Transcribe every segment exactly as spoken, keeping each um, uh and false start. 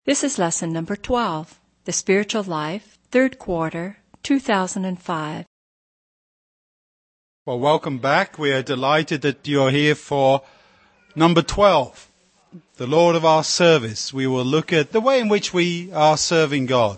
This is lesson number twelve, The Spiritual Life, third quarter, two thousand five. Well, welcome back. We are delighted that you're here for number twelve, the Lord of our service. We will look at the way in which we are serving God.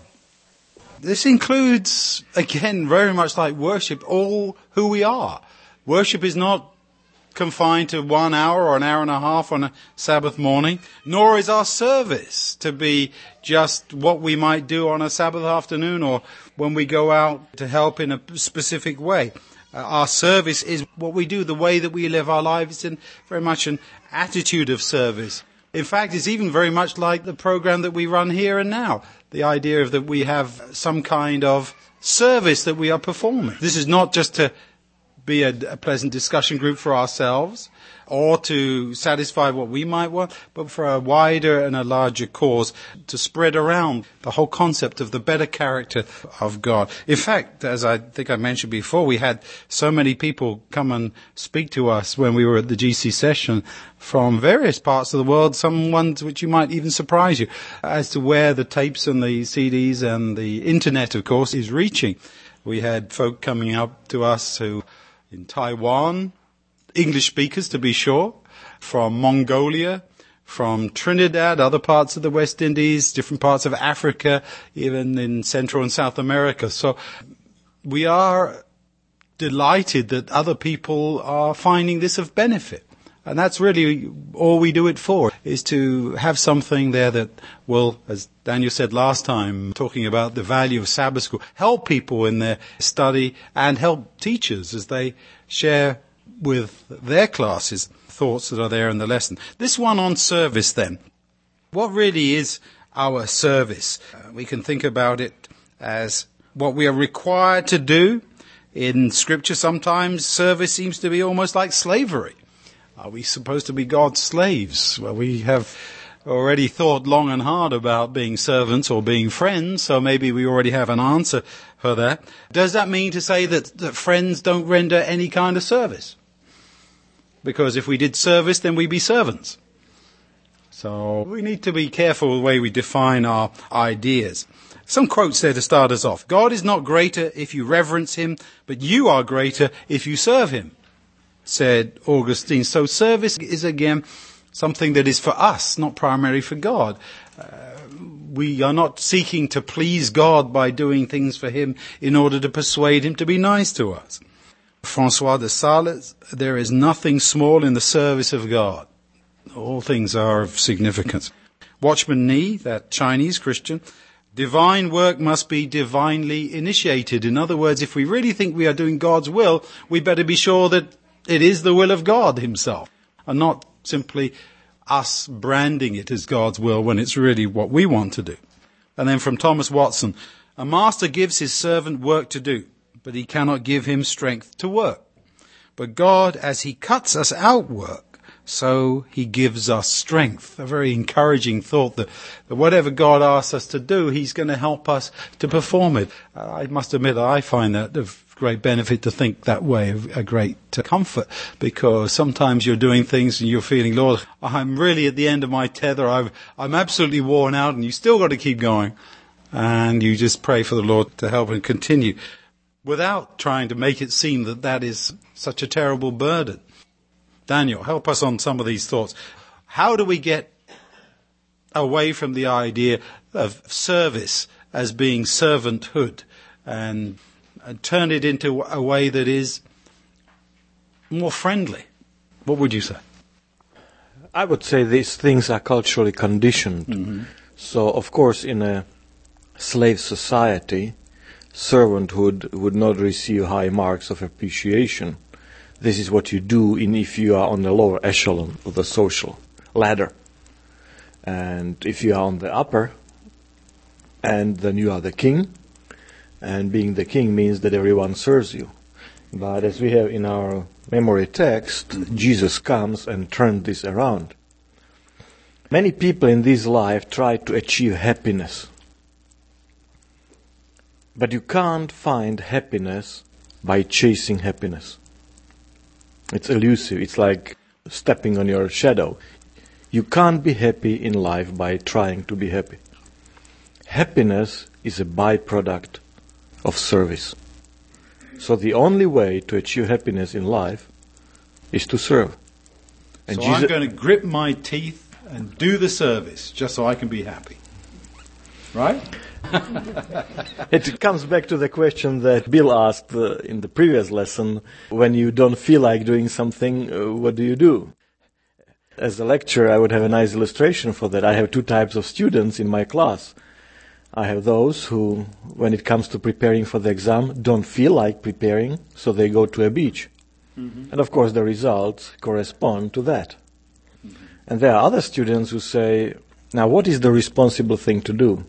This includes, again, very much like worship, all who we are. Worship is not confined to one hour or an hour and a half on a Sabbath morning, nor is our service to be just what we might do on a Sabbath afternoon or when we go out to help in a specific way. Uh, our service is what we do, the way that we live our lives, and very much an attitude of service. In fact, it's even very much like the program that we run here and now. The idea of that we have some kind of service that we are performing. This is not just to be a, a pleasant discussion group for ourselves or to satisfy what we might want, but for a wider and a larger cause to spread around the whole concept of the better character of God. In fact, as I think I mentioned before, we had so many people come and speak to us when we were at the G C session from various parts of the world, some ones which you might even surprise you as to where the tapes and the C Ds and the internet, of course, is reaching. We had folk coming up to us who in Taiwan, English speakers to be sure, from Mongolia, from Trinidad, other parts of the West Indies, different parts of Africa, even in Central and South America. So we are delighted that other people are finding this of benefit. And that's really all we do it for, is to have something there that will, as Daniel said last time, talking about the value of Sabbath school, help people in their study and help teachers as they share with their classes thoughts that are there in the lesson. This one on service then. What really is our service? Uh, we can think about it as what we are required to do. In Scripture, sometimes service seems to be almost like slavery. Are we supposed to be God's slaves? Well, we have already thought long and hard about being servants or being friends, so maybe we already have an answer for that. Does that mean to say that, that friends don't render any kind of service? Because if we did service, then we'd be servants. So we need to be careful the way we define our ideas. Some quotes there to start us off. God is not greater if you reverence him, but you are greater if you serve him, said Augustine. So service is again something that is for us, not primarily for God. Uh, we are not seeking to please God by doing things for him in order to persuade him to be nice to us. Francois de Sales, there is nothing small in the service of God. All things are of significance. Watchman Nee, that Chinese Christian, divine work must be divinely initiated. In other words, if we really think we are doing God's will, we better be sure that it is the will of God himself, and not simply us branding it as God's will when it's really what we want to do. And then from Thomas Watson, a master gives his servant work to do, but he cannot give him strength to work. But God, as he cuts us out work, so he gives us strength. A very encouraging thought that, that whatever God asks us to do, he's going to help us to perform it. I must admit, I find that of great benefit to think that way, a great comfort, because sometimes you're doing things and you're feeling, Lord, I'm really at the end of my tether. I've, I'm absolutely worn out, and you still got to keep going. And you just pray for the Lord to help and continue without trying to make it seem that that is such a terrible burden. Daniel, help us on some of these thoughts. How do we get away from the idea of service as being servanthood and and turn it into a way that is more friendly? What would you say? I would say these things are culturally conditioned. Mm-hmm. So, of course, in a slave society, servanthood would not receive high marks of appreciation. This is what you do in if you are on the lower echelon of the social ladder. And if you are on the upper, and then you are the king, and being the king means that everyone serves you. But as we have in our memory text, Jesus comes and turns this around. Many people in this life try to achieve happiness. But you can't find happiness by chasing happiness. It's elusive. It's like stepping on your shadow. You can't be happy in life by trying to be happy. happiness is a byproduct of service. So the only way to achieve happiness in life is to serve. And so Jesus, I'm going to grip my teeth and do the service just so I can be happy. Right? It comes back to the question that Bill asked uh, in the previous lesson. When you don't feel like doing something, uh, what do you do? As a lecturer, I would have a nice illustration for that. I have two types of students in my class. I have those who, when it comes to preparing for the exam, don't feel like preparing, so they go to a beach. Mm-hmm. And of course the results correspond to that. Mm-hmm. And there are other students who say, now what is the responsible thing to do?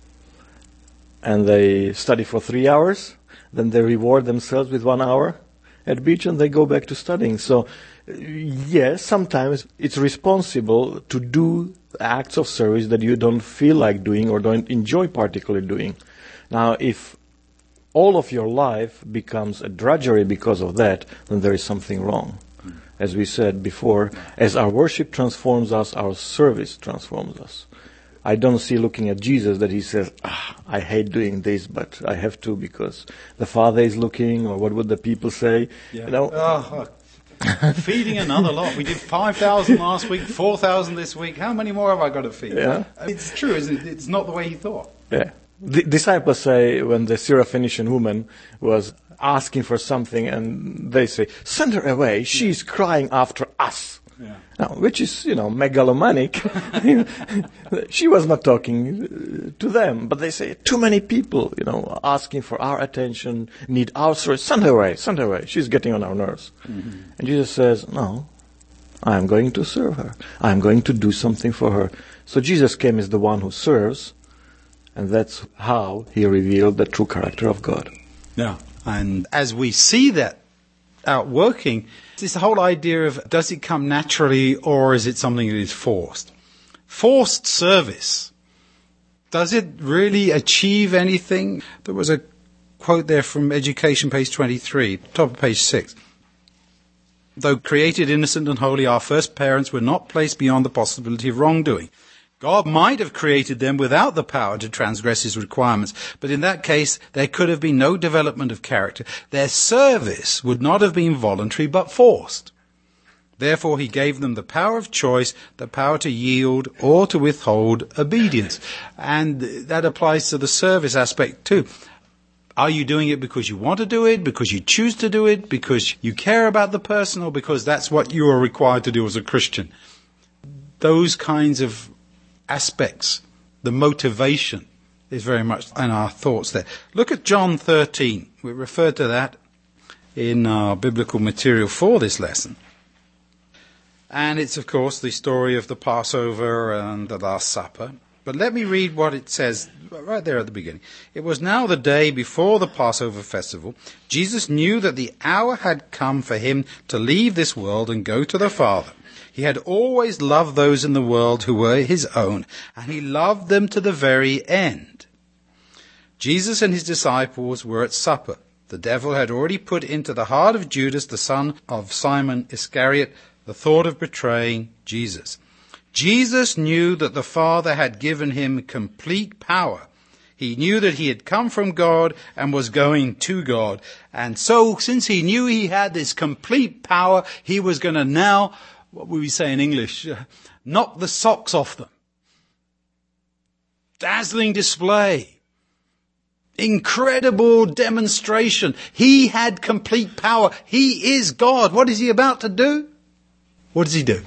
And they study for three hours, then they reward themselves with one hour at beach and they go back to studying. So yes, sometimes it's responsible to do acts of service that you don't feel like doing or don't enjoy particularly doing. Now, if all of your life becomes a drudgery because of that, then there is something wrong. As we said before, as our worship transforms us, our service transforms us. I don't see looking at Jesus that he says, ah, I hate doing this, but I have to because the Father is looking, or what would the people say? Yeah. You know, oh, feeding another lot. We did five thousand last week, four thousand this week. How many more have I got to feed? Yeah. It's true, isn't it? It's not the way he thought. Yeah. The disciples say when the Syrophoenician woman was asking for something and they say, send her away, she's yeah. crying after us. Yeah. Now, which is, you know, megalomaniac. She was not talking to them, but they say, too many people, you know, asking for our attention, need our service. Send her away, send her away. She's getting on our nerves. Mm-hmm. And Jesus says, no, I am going to serve her. I am going to do something for her. So Jesus came as the one who serves, and that's how he revealed the true character of God. Yeah, and as we see that out working, this whole idea of does it come naturally or is it something that is forced? Forced service. Does it really achieve anything? There was a quote there from Education, page twenty-three, top of page six. Though created innocent and holy, our first parents were not placed beyond the possibility of wrongdoing. God might have created them without the power to transgress his requirements, but in that case there could have been no development of character. Their service would not have been voluntary but forced. Therefore he gave them the power of choice, the power to yield or to withhold obedience. And that applies to the service aspect too. Are you doing it because you want to do it, because you choose to do it, because you care about the person, or because that's what you are required to do as a Christian? Those kinds of aspects, the motivation is very much in our thoughts there. Look at John thirteen. We referred to that in our biblical material for this lesson. And it's, of course, the story of the Passover and the Last Supper. But let me read what it says right there at the beginning. It was now the day before the Passover festival. Jesus knew that the hour had come for him to leave this world and go to the Father. He had always loved those in the world who were his own, and he loved them to the very end. Jesus and his disciples were at supper. The devil had already put into the heart of Judas, the son of Simon Iscariot, the thought of betraying Jesus. Jesus knew that the Father had given him complete power. He knew that he had come from God and was going to God. And so, since he knew he had this complete power, he was going to now, what would we say in English, uh, knock the socks off them. Dazzling display. Incredible demonstration. He had complete power. He is God. What is he about to do? What does he do?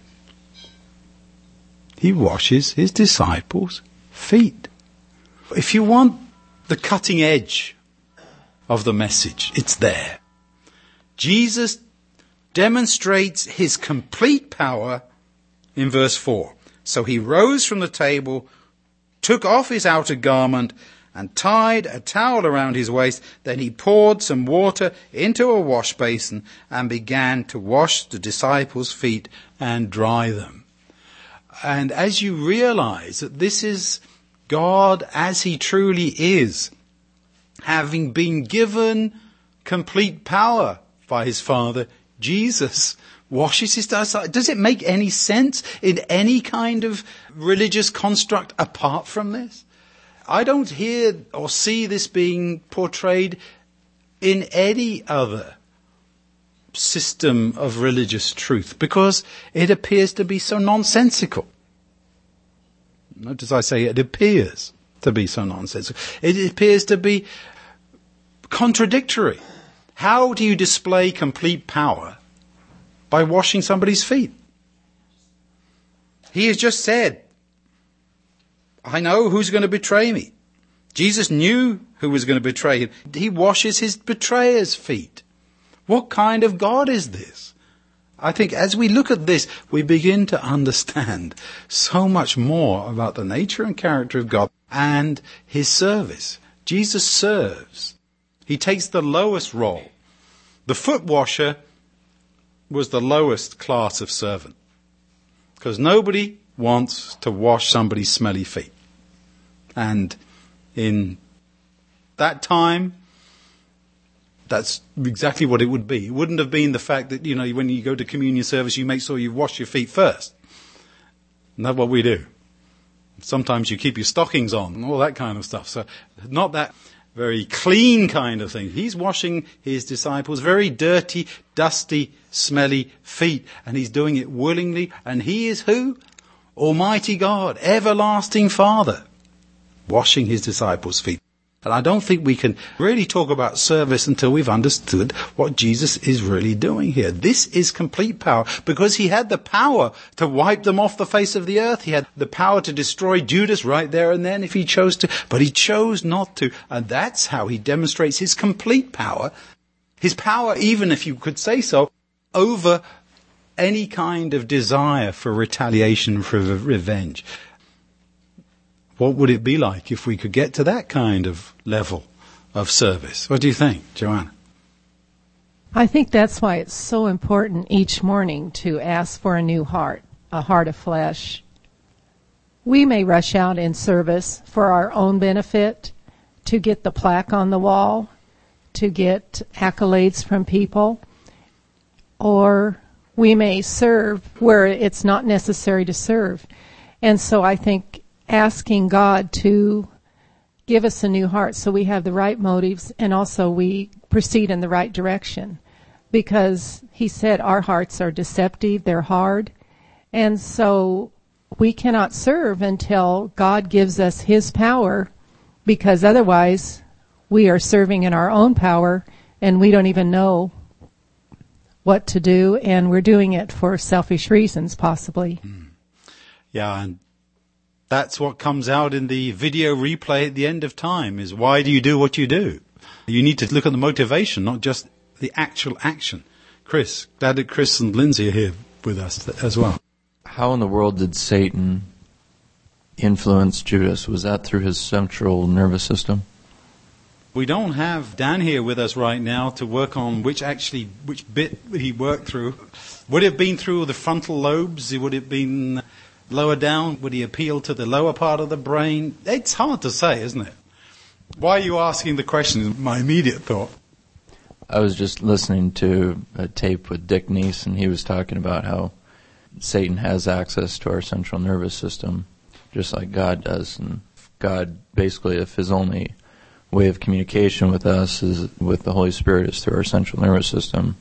He washes his disciples' feet. If you want the cutting edge of the message, it's there. Jesus demonstrates his complete power in verse four. So he rose from the table, took off his outer garment, and tied a towel around his waist. Then he poured some water into a wash basin and began to wash the disciples' feet and dry them. And as you realize that this is God as he truly is, having been given complete power by his Father, Jesus washes his disciples. Does it make any sense in any kind of religious construct apart from this? I don't hear or see this being portrayed in any other system of religious truth because it appears to be so nonsensical. Notice I say it appears to be so nonsensical. It appears to be contradictory. How do you display complete power? By washing somebody's feet. He has just said, I know who's going to betray me. Jesus knew who was going to betray him. He washes his betrayer's feet. What kind of God is this? I think as we look at this, we begin to understand so much more about the nature and character of God and his service. Jesus serves. He takes the lowest role. The foot washer was the lowest class of servant because nobody wants to wash somebody's smelly feet. And in that time, that's exactly what it would be. It wouldn't have been the fact that, you know, when you go to communion service, you make sure you wash your feet first. And that's what we do. Sometimes you keep your stockings on and all that kind of stuff. So not that very clean kind of thing. He's washing his disciples' very dirty, dusty, smelly feet. And he's doing it willingly. And he is who? Almighty God, everlasting Father, washing his disciples' feet. And I don't think we can really talk about service until we've understood what Jesus is really doing here. This is complete power because he had the power to wipe them off the face of the earth. He had the power to destroy Judas right there and then if he chose to, but he chose not to. And that's how he demonstrates his complete power. His power, even if you could say so, over any kind of desire for retaliation, for revenge. What would it be like if we could get to that kind of level of service? What do you think, Joanna? I think that's why it's so important each morning to ask for a new heart, a heart of flesh. We may rush out in service for our own benefit, to get the plaque on the wall, to get accolades from people, or we may serve where it's not necessary to serve. And so I think asking God to give us a new heart so we have the right motives and also we proceed in the right direction. Because he said our hearts are deceptive, they're hard. And so we cannot serve until God gives us his power, because otherwise we are serving in our own power and we don't even know what to do, and we're doing it for selfish reasons possibly. Mm. Yeah, and that's what comes out in the video replay at the end of time, is why do you do what you do? You need to look at the motivation, not just the actual action. Chris, glad that Chris and Lindsay are here with us as well. How in the world did Satan influence Judas? Was that through his central nervous system? We don't have Dan here with us right now to work on which actually, which bit he worked through. Would it have been through the frontal lobes? Would it have been lower down? Would he appeal to the lower part of the brain? It's hard to say, isn't it? Why are you asking the question is my immediate thought. I was just listening to a tape with Dick Neese, and he was talking about how Satan has access to our central nervous system, just like God does. And God, basically, if his only way of communication with us is with the Holy Spirit is through our central nervous system,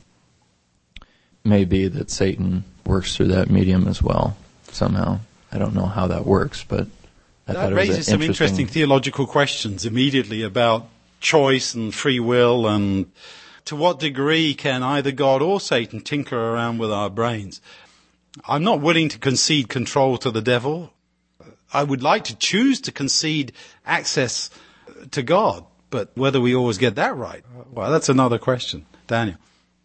may be that Satan works through that medium as well, somehow. I don't know how that works, but I that thought it was raises some interesting, interesting theological questions immediately about choice and free will, and to what degree can either God or Satan tinker around with our brains. I'm not willing to concede control to the devil. I would like to choose to concede access to God, but whether we always get that right, well, that's another question. Daniel.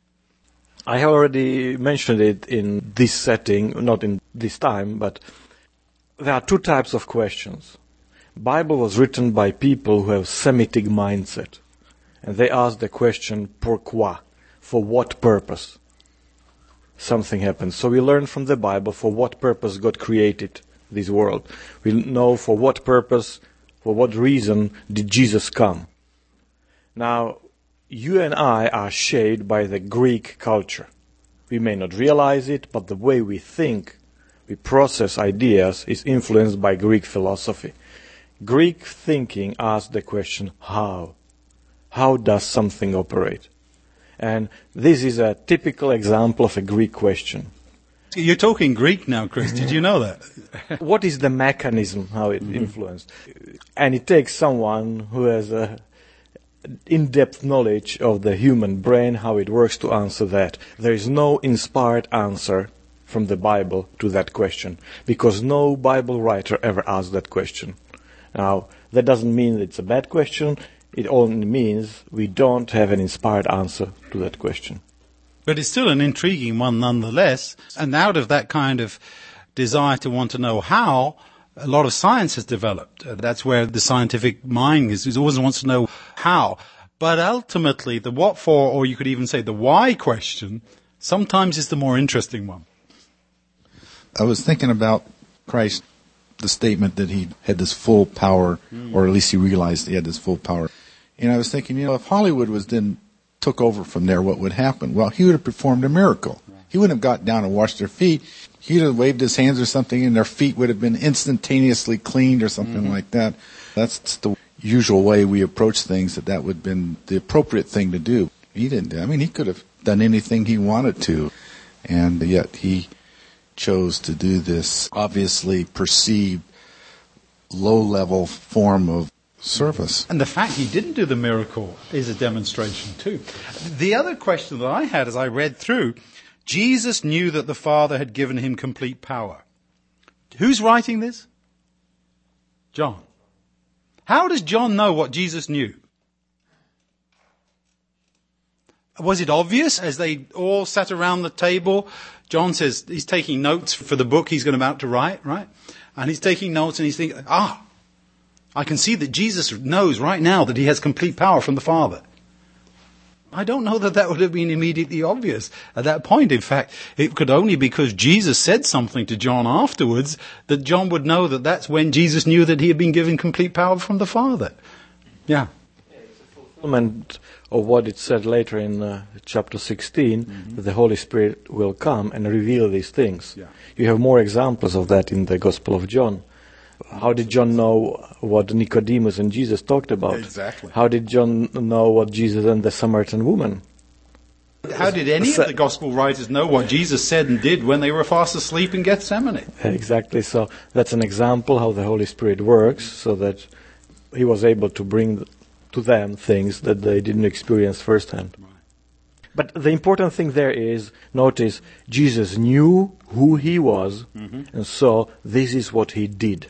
I have already mentioned it in this setting, not in this time, but there are two types of questions. Bible was written by people who have Semitic mindset, and they ask the question, pourquoi? For what purpose? Something happens. So we learn from the Bible for what purpose God created this world. We know for what purpose, for what reason did Jesus come. Now, you and I are shaped by the Greek culture. We may not realize it, but the way we think, we process ideas is influenced by Greek philosophy. Greek thinking asked the question, how? How does something operate? And this is a typical example of a Greek question. You're talking Greek now, Chris. Did you know that? What is the mechanism, how it mm-hmm. influenced? And it takes someone who has a in-depth knowledge of the human brain, how it works, to answer that. There is no inspired answer from the Bible to that question, because no Bible writer ever asked that question. Now, that doesn't mean it's a bad question. It only means we don't have an inspired answer to that question. But it's still an intriguing one nonetheless. And out of that kind of desire to want to know how, a lot of science has developed. Uh, that's where the scientific mind is. It always wants to know how. But ultimately, the what for, or you could even say the why question, sometimes is the more interesting one. I was thinking about Christ, the statement that he had this full power, mm. or at least he realized he had this full power. And I was thinking, you know, if Hollywood was then took over from there, what would happen? Well, he would have performed a miracle. He wouldn't have got down and washed their feet. He would have waved his hands or something, and their feet would have been instantaneously cleaned or something mm-hmm. like that. That's the usual way we approach things, that that would have been the appropriate thing to do. He didn't. I mean, he could have done anything he wanted to, and yet he chose to do this obviously perceived low-level form of service. And the fact he didn't do the miracle is a demonstration too. The other question that I had as I read through, Jesus knew that the Father had given him complete power. Who's writing this? John. How does John know what Jesus knew? Was it obvious as they all sat around the table? John says he's taking notes for the book he's going about to write, right? And he's taking notes and he's thinking, ah, I can see that Jesus knows right now that he has complete power from the Father. I don't know that that would have been immediately obvious at that point. In fact, it could only be because Jesus said something to John afterwards that John would know that that's when Jesus knew that he had been given complete power from the Father. Yeah. It's a fulfillment of what it said later in uh, chapter sixteen, mm-hmm. that the Holy Spirit will come and reveal these things. Yeah. You have more examples of that in the Gospel of John. How did John know what Nicodemus and Jesus talked about? Exactly. How did John know what Jesus and the Samaritan woman? How did any of the Gospel writers know what Jesus said and did when they were fast asleep in Gethsemane? Exactly. So that's an example how the Holy Spirit works, so that he was able to bring to them things that they didn't experience firsthand. Right. But the important thing there is, notice, Jesus knew who he was, mm-hmm. and so this is what he did.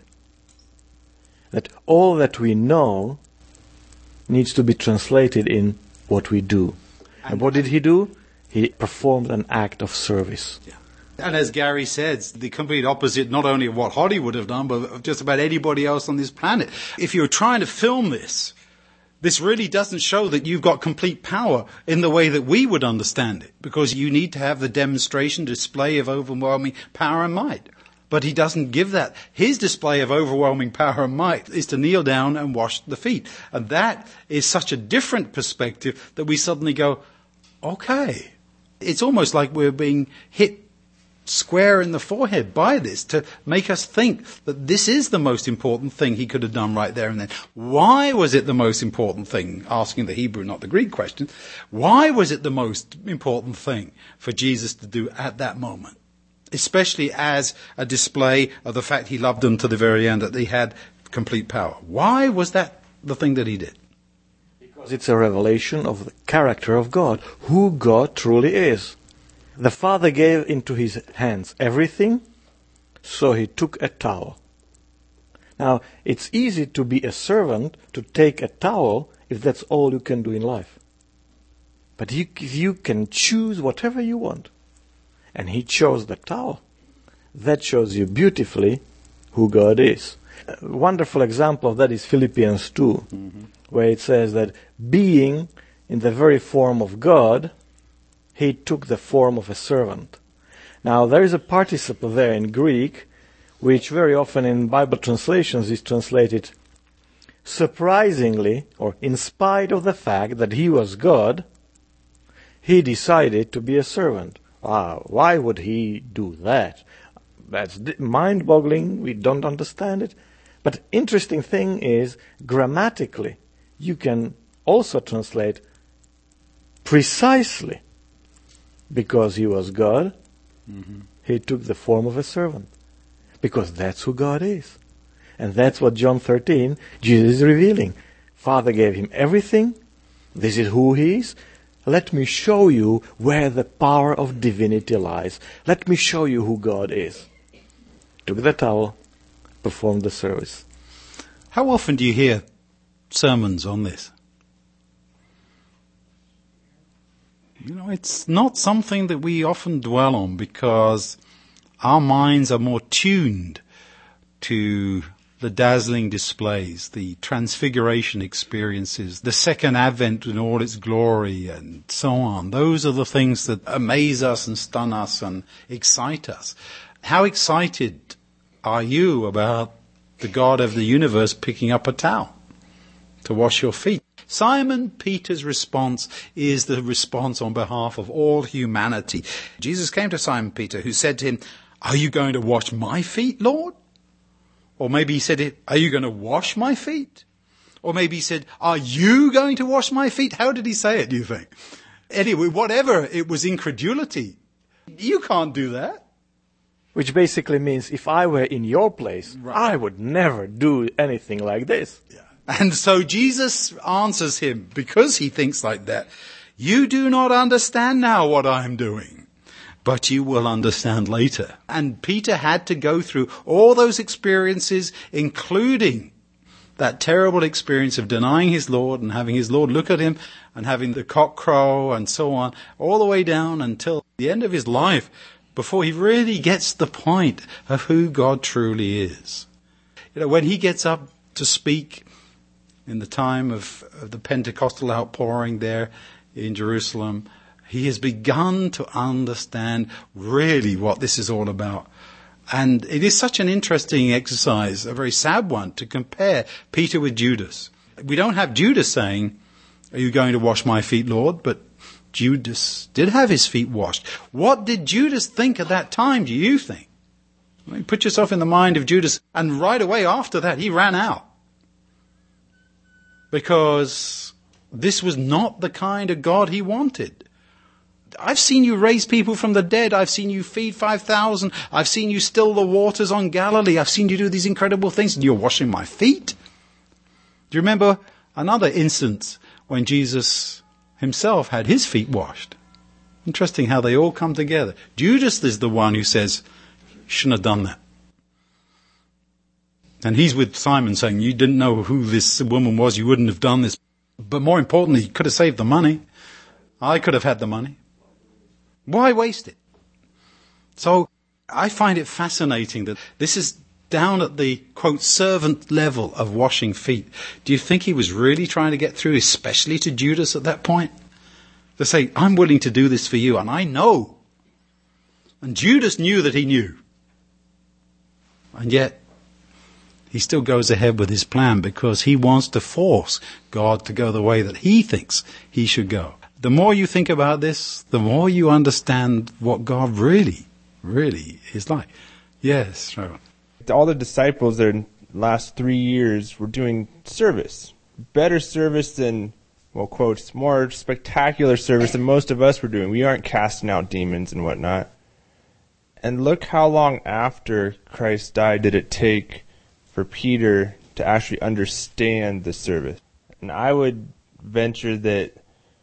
That all that we know needs to be translated in what we do. And, and what did he do? He performed an act of service. Yeah. And as Gary says, the complete opposite not only of what Hoddy would have done, but of just about anybody else on this planet. If you're trying to film this, this really doesn't show that you've got complete power in the way that we would understand it, because you need to have the demonstration, display of overwhelming power and might. But he doesn't give that. His display of overwhelming power and might is to kneel down and wash the feet. And that is such a different perspective that we suddenly go, okay. It's almost like we're being hit square in the forehead by this to make us think that this is the most important thing he could have done right there and then. Why was it the most important thing? Asking the Hebrew, not the Greek question. Why was it the most important thing for Jesus to do at that moment? Especially as a display of the fact he loved them to the very end, that he had complete power. Why was that the thing that he did? Because it's a revelation of the character of God, who God truly is. The Father gave into his hands everything, so he took a towel. Now, it's easy to be a servant, to take a towel, if that's all you can do in life. But you, you can choose whatever you want. And he chose the towel. That shows you beautifully who God is. A wonderful example of that is Philippians two, mm-hmm. where it says that being in the very form of God, he took the form of a servant. Now, there is a participle there in Greek, which very often in Bible translations is translated surprisingly, or in spite of the fact that he was God, he decided to be a servant. Wow, why would he do that? That's mind-boggling. We don't understand it. But interesting thing is, grammatically, you can also translate precisely because he was God, mm-hmm. he took the form of a servant. Because that's who God is. And that's what John thirteen, Jesus is revealing. Father gave him everything. This is who he is. Let me show you where the power of divinity lies. Let me show you who God is. Took the towel, performed the service. How often do you hear sermons on this? You know, it's not something that we often dwell on because our minds are more tuned to the dazzling displays, the transfiguration experiences, the second advent in all its glory and so on. Those are the things that amaze us and stun us and excite us. How excited are you about the God of the universe picking up a towel to wash your feet? Simon Peter's response is the response on behalf of all humanity. Jesus came to Simon Peter, who said to him, "Are you going to wash my feet, Lord?" Or maybe he said, "Are you going to wash my feet?" Or maybe he said, "Are you going to wash my feet?" How did he say it, do you think? Anyway, whatever, it was incredulity. You can't do that. Which basically means if I were in your place, right, I would never do anything like this. Yeah. And so Jesus answers him, because he thinks like that, "You do not understand now what I am doing, but you will understand later." And Peter had to go through all those experiences, including that terrible experience of denying his Lord and having his Lord look at him and having the cock crow and so on, all the way down until the end of his life, before he really gets the point of who God truly is. You know, when he gets up to speak in the time of, of the Pentecostal outpouring there in Jerusalem, he has begun to understand really what this is all about. And it is such an interesting exercise, a very sad one, to compare Peter with Judas. We don't have Judas saying, "Are you going to wash my feet, Lord?" But Judas did have his feet washed. What did Judas think at that time, do you think? I mean, put yourself in the mind of Judas, and right away after that, he ran out. Because this was not the kind of God he wanted. I've seen you raise people from the dead. I've seen you feed five thousand. I've seen you still the waters on Galilee. I've seen you do these incredible things. And you're washing my feet? Do you remember another instance when Jesus himself had his feet washed? Interesting how they all come together. Judas is the one who says, "You shouldn't have done that." And he's with Simon saying, "You didn't know who this woman was. You wouldn't have done this. But more importantly, you could have saved the money. I could have had the money. Why waste it?" So I find it fascinating that this is down at the, quote, servant level of washing feet. Do you think he was really trying to get through, especially to Judas at that point? To say, "I'm willing to do this for you, and I know." And Judas knew that he knew. And yet, he still goes ahead with his plan because he wants to force God to go the way that he thinks he should go. The more you think about this, the more you understand what God really, really is like. Yes, Robert. All the disciples in the last three years were doing service. Better service than, well, quotes, more spectacular service than most of us were doing. We aren't casting out demons and whatnot. And look how long after Christ died did it take for Peter to actually understand the service. And I would venture that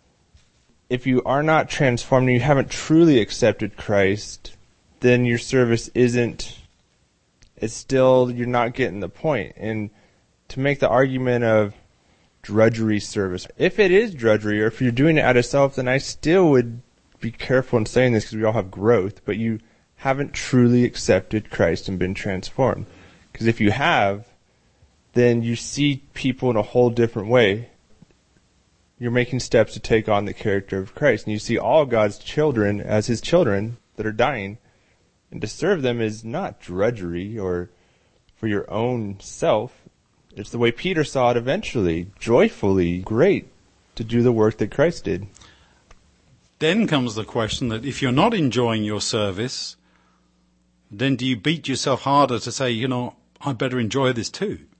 if you are not transformed and you haven't truly accepted Christ, then your service isn't, it's still, you're not getting the point. And to make the argument of drudgery service, if it is drudgery or if you're doing it out of self, then I still would be careful in saying this because we all have growth, but you haven't truly accepted Christ and been transformed. Because if you have, then you see people in a whole different way. You're making steps to take on the character of Christ. And you see all God's children as his children that are dying. And to serve them is not drudgery or for your own self. It's the way Peter saw it eventually, joyfully, great to do the work that Christ did. Then comes the question that if you're not enjoying your service, then do you beat yourself harder to say, you know, I better enjoy this too?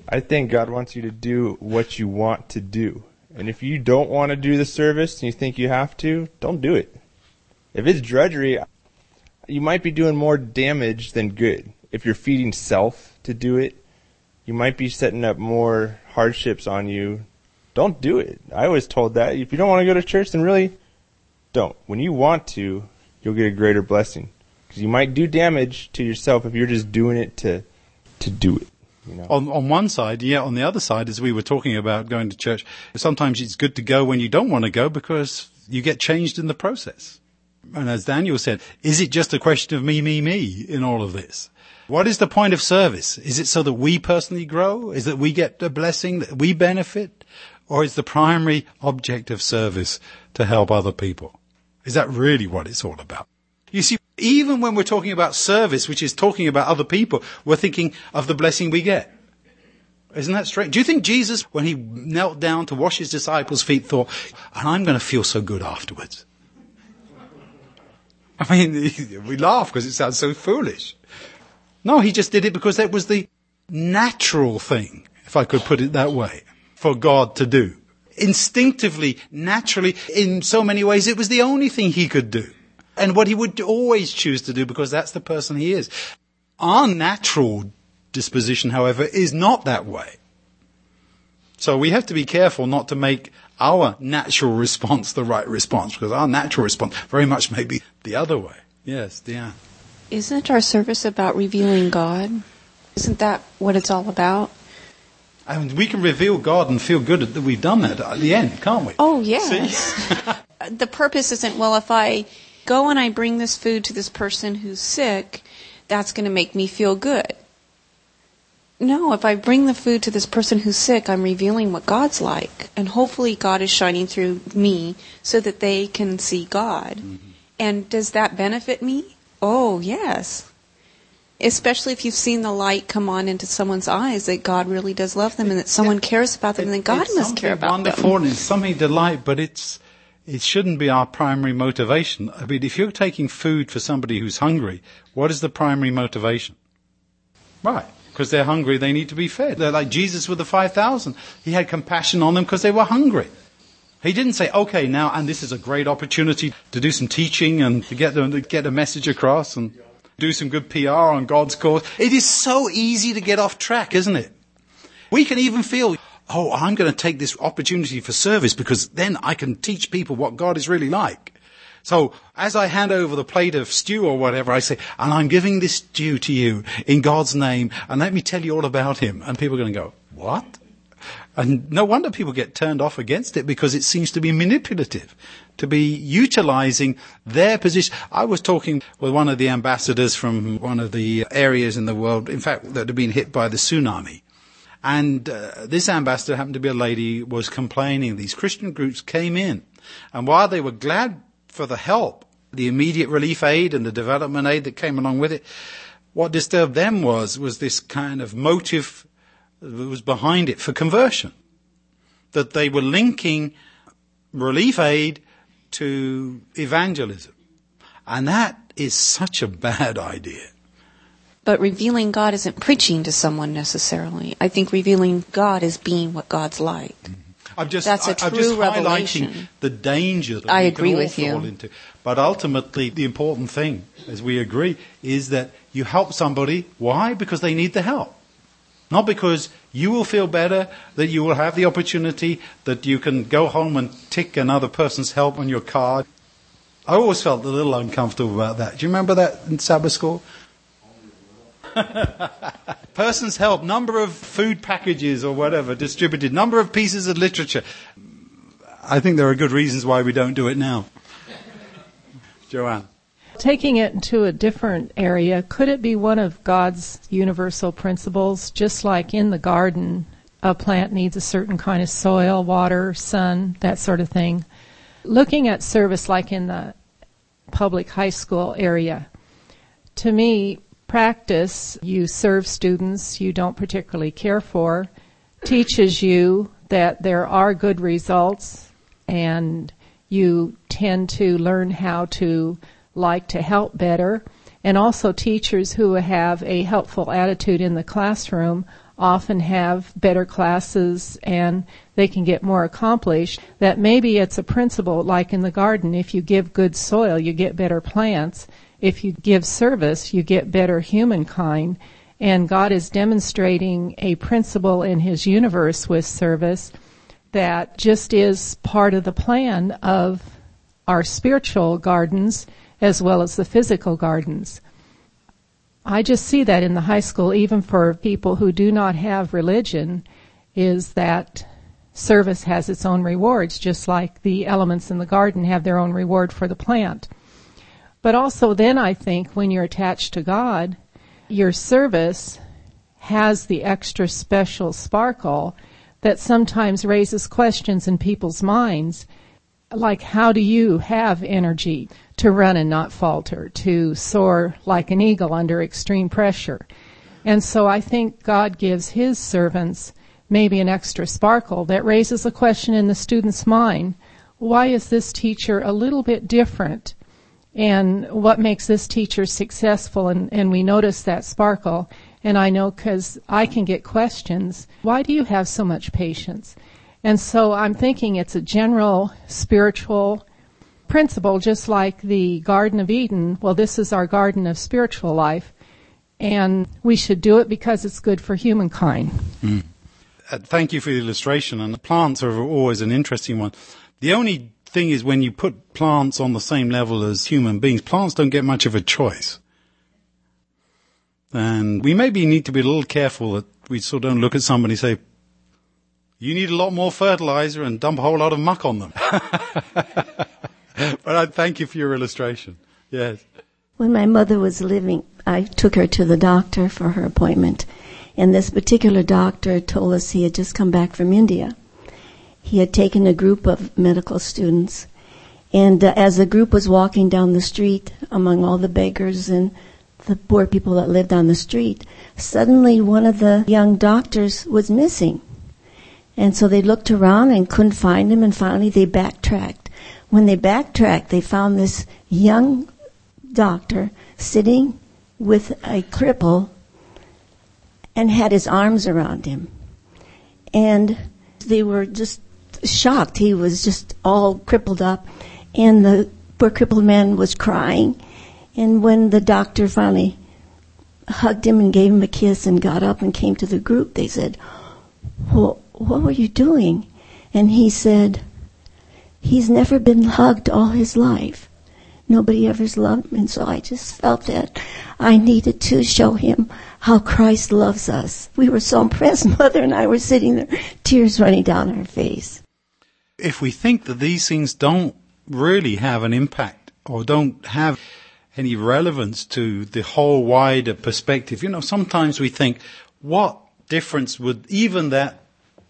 I think God wants you to do what you want to do. And if you don't want to do the service and you think you have to, don't do it. If it's drudgery, you might be doing more damage than good. If you're feeding self to do it, you might be setting up more hardships on you. Don't do it. I was told that. If you don't want to go to church, then really don't. When you want to, you'll get a greater blessing. Because you might do damage to yourself if you're just doing it to to do it. You know? On on one side, yeah. On the other side, as we were talking about going to church, sometimes it's good to go when you don't want to go because you get changed in the process. And as Daniel said, is it just a question of me, me, me in all of this? What is the point of service? Is it so that we personally grow? Is that we get a blessing, that we benefit? Or is the primary object of service to help other people? Is that really what it's all about? You see, even when we're talking about service, which is talking about other people, we're thinking of the blessing we get. Isn't that strange? Do you think Jesus, when he knelt down to wash his disciples' feet, thought, and I'm going to feel so good afterwards? I mean, we laugh because it sounds so foolish. No, he just did it because that was the natural thing, if I could put it that way, for God to do. Instinctively, naturally, in so many ways, it was the only thing he could do. And what he would always choose to do because that's the person he is. Our natural disposition, however, is not that way. So we have to be careful not to make our natural response the right response, because our natural response very much may be the other way. Yes, Deanne. Isn't our service about revealing God? Isn't that what it's all about? I mean, we can reveal God and feel good that we've done that at the end, can't we? Oh, yes. The purpose isn't, well, if I go and I bring this food to this person who's sick, that's going to make me feel good. No, if I bring the food to this person who's sick, I'm revealing what God's like. And hopefully God is shining through me so that they can see God. Mm-hmm. And does that benefit me? Oh, yes. Especially if you've seen the light come on into someone's eyes that God really does love them and that someone yeah. cares about them, it, and then God must care about wonderful them. And it's something to delight, but it's it shouldn't be our primary motivation. I mean, if you're taking food for somebody who's hungry, what is the primary motivation? Right, because they're hungry, they need to be fed. They're like Jesus with the five thousand. He had compassion on them because they were hungry. He didn't say, okay, now, and this is a great opportunity to do some teaching and to get them to get a message across and do some good P R on God's cause. It is so easy to get off track, isn't it? We can even feel, oh, I'm going to take this opportunity for service because then I can teach people what God is really like. So as I hand over the plate of stew or whatever, I say, and I'm giving this stew to you in God's name, and let me tell you all about him. And people are going to go, what? And no wonder people get turned off against it, because it seems to be manipulative, to be utilizing their position. I was talking with one of the ambassadors from one of the areas in the world, in fact, that had been hit by the tsunami. And uh, this ambassador happened to be a lady, was complaining. These Christian groups came in, and while they were glad for the help, the immediate relief aid and the development aid that came along with it, what disturbed them was, was this kind of motive that was behind it for conversion. That they were linking relief aid to evangelism. And that is such a bad idea. But revealing God isn't preaching to someone necessarily. I think revealing God is being what God's like. Mm-hmm. I'm just, That's a true I'm just revelation. highlighting the danger that I we agree can all with you. fall into. But ultimately, the important thing, as we agree, is that you help somebody. Why? Because they need the help. Not because you will feel better, that you will have the opportunity, that you can go home and tick another person's help on your card. I always felt a little uncomfortable about that. Do you remember that in Sabbath school? Person's help, number of food packages or whatever distributed, number of pieces of literature. I think there are good reasons why we don't do it now. Joanne. Taking it into a different area, could it be one of God's universal principles, just like in the garden, a plant needs a certain kind of soil, water, sun, that sort of thing? Looking at service like in the public high school area, to me, practice, you serve students you don't particularly care for, teaches you that there are good results, and you tend to learn how to like to help better. And also teachers who have a helpful attitude in the classroom often have better classes and they can get more accomplished, that maybe it's a principle like in the garden. If you give good soil, you get better plants. If you give service, you get better humankind. And God is demonstrating a principle in His universe with service that just is part of the plan of our spiritual gardens as well as the physical gardens. I just see that in the high school, even for people who do not have religion, is that service has its own rewards, just like the elements in the garden have their own reward for the plant. But also then I think when you're attached to God, your service has the extra special sparkle that sometimes raises questions in people's minds, like how do you have energy to run and not falter, to soar like an eagle under extreme pressure? And so I think God gives His servants maybe an extra sparkle that raises a question in the student's mind. Why is this teacher a little bit different? And what makes this teacher successful? And, and we notice that sparkle. And I know because I can get questions, why do you have so much patience? And so I'm thinking it's a general spiritual principle, just like the Garden of Eden. Well, this is our garden of spiritual life, and we should do it because it's good for humankind. Mm. Uh, thank you for the illustration, and the plants are always an interesting one. The only thing is when you put plants on the same level as human beings, plants don't get much of a choice. And we maybe need to be a little careful that we sort of don't look at somebody and say, you need a lot more fertilizer and dump a whole lot of muck on them. But I thank you for your illustration. Yes. When my mother was living, I took her to the doctor for her appointment. And this particular doctor told us he had just come back from India. He had taken a group of medical students. And uh, as the group was walking down the street among all the beggars and the poor people that lived on the street, suddenly one of the young doctors was missing. And so they looked around and couldn't find him, and finally they backtracked. When they backtracked, they found this young doctor sitting with a cripple and had his arms around him. And they were just shocked. He was just all crippled up, and the poor crippled man was crying. And when the doctor finally hugged him and gave him a kiss and got up and came to the group, they said, well, what were you doing? And he said, he's never been hugged all his life. Nobody ever's loved him. And so I just felt that I needed to show him how Christ loves us. We were so impressed. Mother and I were sitting there, tears running down our face. If we think that these things don't really have an impact or don't have any relevance to the whole wider perspective, you know, sometimes we think, what difference would even that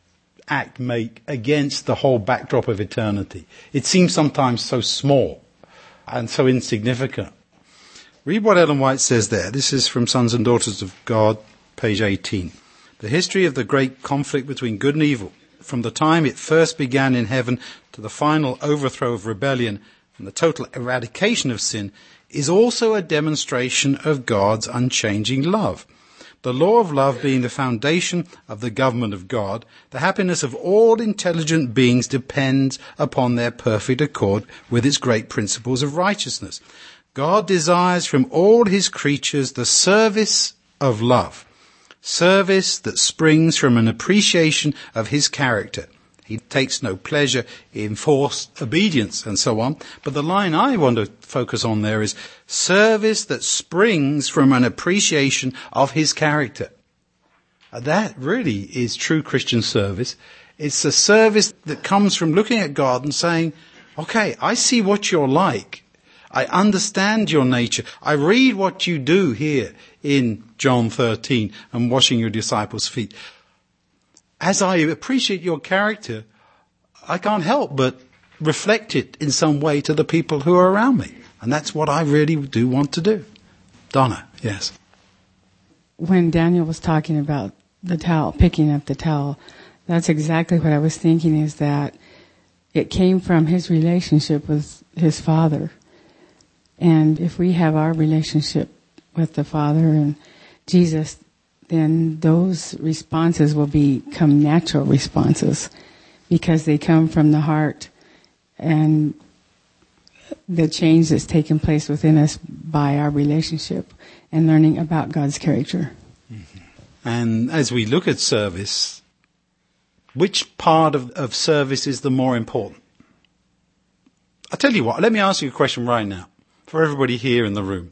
act make against the whole backdrop of eternity? It seems sometimes so small and so insignificant. Read what Ellen White says there. This is from Sons and Daughters of God, page eighteen. The history of the great conflict between good and evil, from the time it first began in heaven to the final overthrow of rebellion and the total eradication of sin, is also a demonstration of God's unchanging love. The law of love being the foundation of the government of God, the happiness of all intelligent beings depends upon their perfect accord with its great principles of righteousness. God desires from all his creatures the service of love, service that springs from an appreciation of his character. He takes no pleasure in forced obedience and so on. But the line I want to focus on there is service that springs from an appreciation of his character. That really is true Christian service. It's a service that comes from looking at God and saying, okay, I see what you're like. I understand your nature. I read what you do here in John thirteen and washing your disciples' feet. As I appreciate your character, I can't help but reflect it in some way to the people who are around me. And that's what I really do want to do. Donna, yes. When Daniel was talking about the towel, picking up the towel, that's exactly what I was thinking, is that it came from his relationship with his Father. And if we have our relationship with the Father and Jesus, then those responses will become natural responses because they come from the heart and the change that's taken place within us by our relationship and learning about God's character. Mm-hmm. And as we look at service, which part of, of service is the more important? I'll tell you what, let me ask you a question right now for everybody here in the room.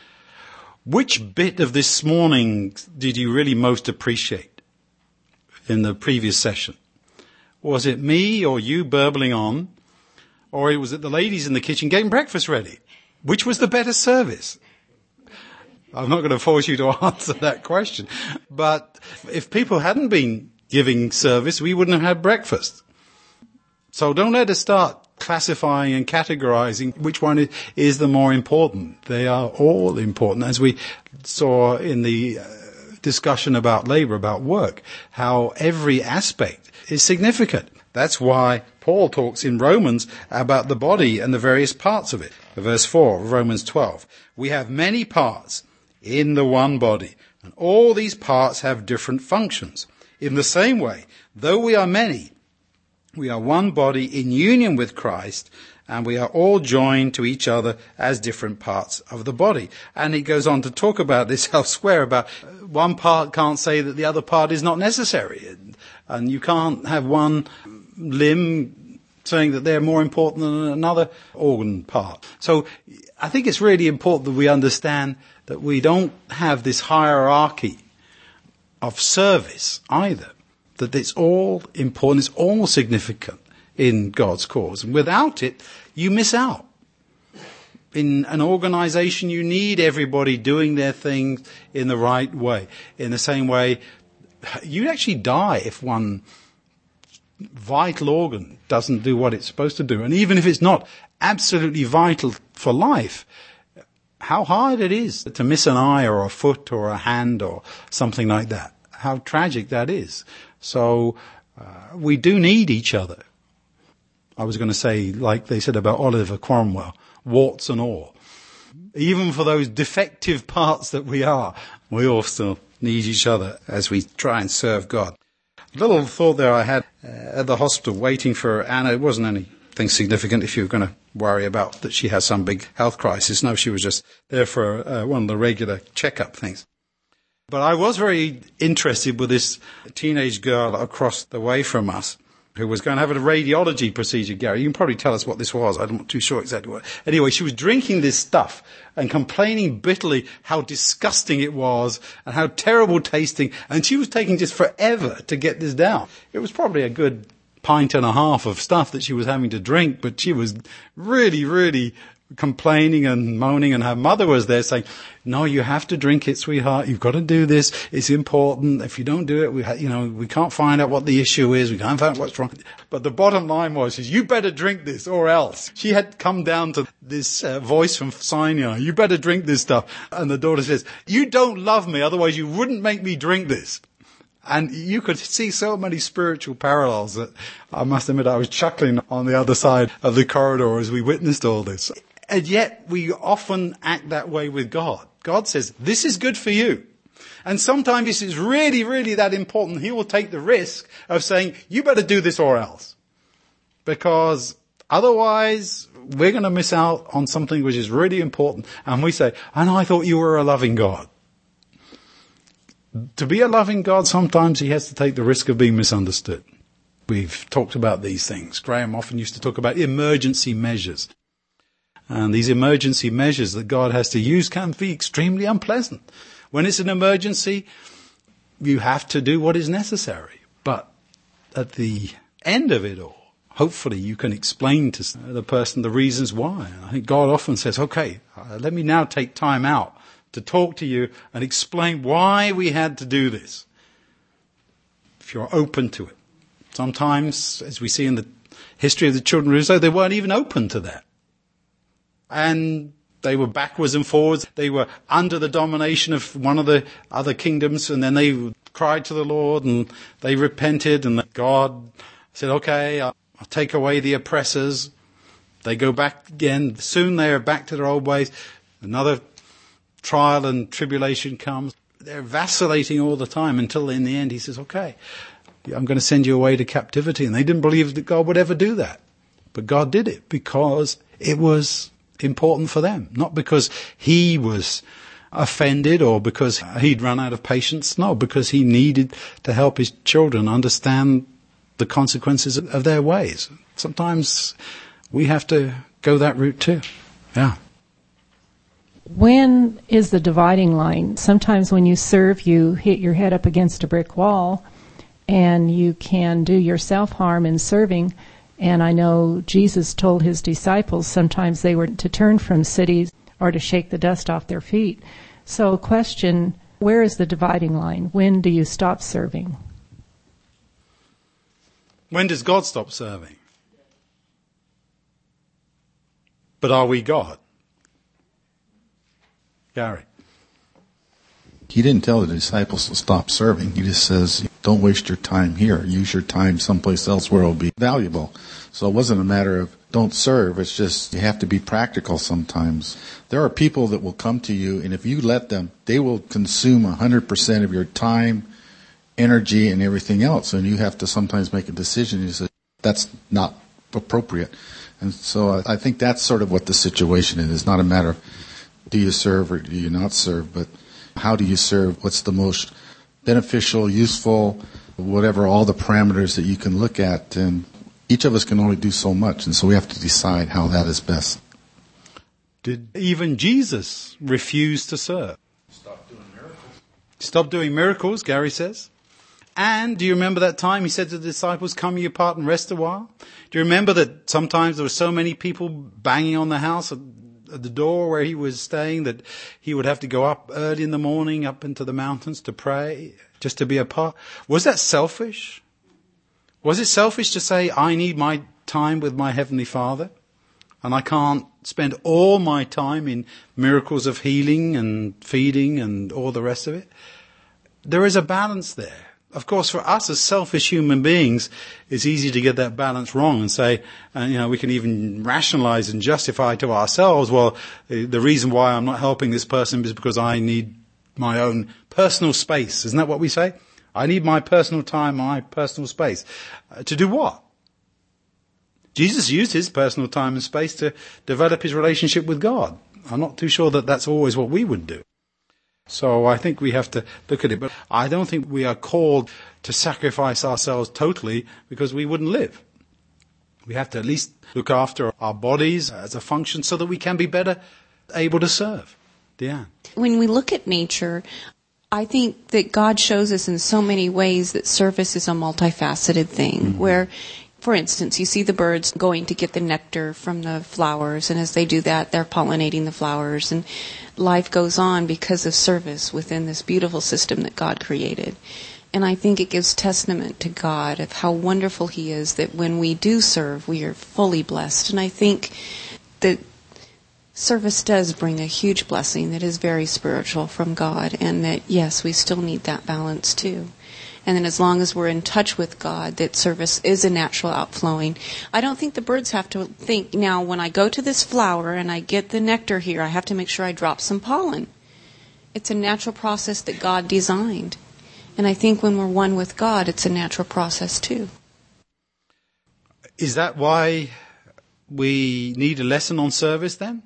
Which bit of this morning did you really most appreciate in the previous session? Was it me or you burbling on? Or was it the ladies in the kitchen getting breakfast ready? Which was the better service? I'm not going to force you to answer that question. But if people hadn't been giving service, we wouldn't have had breakfast. So don't let us start classifying and categorizing which one is the more important. They are all important, as we saw in the uh, discussion about labor, about work, how every aspect is significant. That's why Paul talks in Romans about the body and the various parts of it. Verse four of Romans twelve. We have many parts in the one body, and all these parts have different functions. In the same way, though we are many, we are one body in union with Christ, and we are all joined to each other as different parts of the body. And he goes on to talk about this elsewhere, about one part can't say that the other part is not necessary. And you can't have one limb saying that they're more important than another organ part. So I think it's really important that we understand that we don't have this hierarchy of service either. That it's all important, it's all significant in God's cause. And without it, you miss out. In an organization, you need everybody doing their things in the right way. In the same way, you'd actually die if one vital organ doesn't do what it's supposed to do. And even if it's not absolutely vital for life, how hard it is to miss an eye or a foot or a hand or something like that. How tragic that is. So uh, we do need each other. I was going to say, like they said about Oliver Cromwell, warts and all. Even for those defective parts that we are, we all still need each other as we try and serve God. A little thought there I had uh, at the hospital waiting for Anna. It wasn't anything significant if you were going to worry about that she has some big health crisis. No, she was just there for uh, one of the regular checkup things. But I was very interested with this teenage girl across the way from us who was going to have a radiology procedure, Gary. You can probably tell us what this was. I'm not too sure exactly what. Anyway, she was drinking this stuff and complaining bitterly how disgusting it was and how terrible tasting. And she was taking just forever to get this down. It was probably a good pint and a half of stuff that she was having to drink, but she was really, really complaining and moaning, and her mother was there saying, no, you have to drink it, sweetheart. You've got to do this. It's important. If you don't do it, we, ha- you know, we can't find out what the issue is. We can't find out what's wrong. But the bottom line was, is you better drink this or else. She had come down to this uh, voice from Sinai. You better drink this stuff. And the daughter says, you don't love me, otherwise you wouldn't make me drink this. And you could see so many spiritual parallels that I must admit I was chuckling on the other side of the corridor as we witnessed all this. And yet we often act that way with God. God says, this is good for you. And sometimes this is really, really that important. He will take the risk of saying, you better do this or else. Because otherwise, we're going to miss out on something which is really important. And we say, and I thought you were a loving God. To be a loving God, sometimes he has to take the risk of being misunderstood. We've talked about these things. Graham often used to talk about emergency measures. And these emergency measures that God has to use can be extremely unpleasant. When it's an emergency, you have to do what is necessary. But at the end of it all, hopefully you can explain to the person the reasons why. And I think God often says, okay, uh, let me now take time out to talk to you and explain why we had to do this. If you're open to it. Sometimes, as we see in the history of the children of Israel, they weren't even open to that. And they were backwards and forwards. They were under the domination of one of the other kingdoms, and then they cried to the Lord and they repented, and God said, okay, I'll take away the oppressors. They go back again. Soon they are back to their old ways. Another trial and tribulation comes. they're vacillating all the time until in the end he says, okay, I'm going to send you away to captivity. And they didn't believe that God would ever do that. But God did it because it was important for them, not because he was offended or because he'd run out of patience. No, because he needed to help his children understand the consequences of their ways. Sometimes we have to go that route too. Yeah. When is the dividing line? Sometimes when you serve, you hit your head up against a brick wall, and you can do yourself harm in serving. And I know Jesus told his disciples sometimes they were to turn from cities or to shake the dust off their feet. So question, where is the dividing line? When do you stop serving? When does God stop serving? But are we God? Gary. He didn't tell the disciples to stop serving. He just says, don't waste your time here. Use your time someplace else where it will be valuable. So it wasn't a matter of don't serve. It's just you have to be practical sometimes. There are people that will come to you, and if you let them, they will consume one hundred percent of your time, energy, and everything else. And you have to sometimes make a decision. You say, that's not appropriate. And so I think that's sort of what the situation is. It's not a matter of do you serve or do you not serve, but how do you serve? What's the most beneficial, useful, whatever, all the parameters that you can look at. And each of us can only do so much, and so we have to decide how that is best. Did even Jesus refuse to serve? Stop doing miracles. Stop doing miracles, Gary says. And do you remember that time he said to the disciples, come ye apart and rest a while? Do you remember that sometimes there were so many people banging on the house at the door where he was staying that he would have to go up early in the morning up into the mountains to pray, just to be apart? Was that selfish? Was it selfish to say, I need my time with my Heavenly Father and I can't spend all my time in miracles of healing and feeding and all the rest of it? There is a balance there. Of course, for us as selfish human beings, it's easy to get that balance wrong and say, uh, you know, we can even rationalize and justify to ourselves, well, the reason why I'm not helping this person is because I need my own personal space. Isn't that what we say? I need my personal time, my personal space. Uh, to do what? Jesus used his personal time and space to develop his relationship with God. I'm not too sure that that's always what we would do. So I think we have to look at it. But I don't think we are called to sacrifice ourselves totally because we wouldn't live. We have to at least look after our bodies as a function so that we can be better able to serve. Deanne. When we look at nature, I think that God shows us in so many ways that service is a multifaceted thing, mm-hmm. where, for instance, you see the birds going to get the nectar from the flowers, and as they do that, they're pollinating the flowers, and life goes on because of service within this beautiful system that God created. And I think it gives testament to God of how wonderful he is, that when we do serve, we are fully blessed. And I think that service does bring a huge blessing that is very spiritual from God, and that, yes, we still need that balance too. And then as long as we're in touch with God, that service is a natural outflowing. I don't think the birds have to think, now when I go to this flower and I get the nectar here, I have to make sure I drop some pollen. It's a natural process that God designed. And I think when we're one with God, it's a natural process too. Is that why we need a lesson on service then?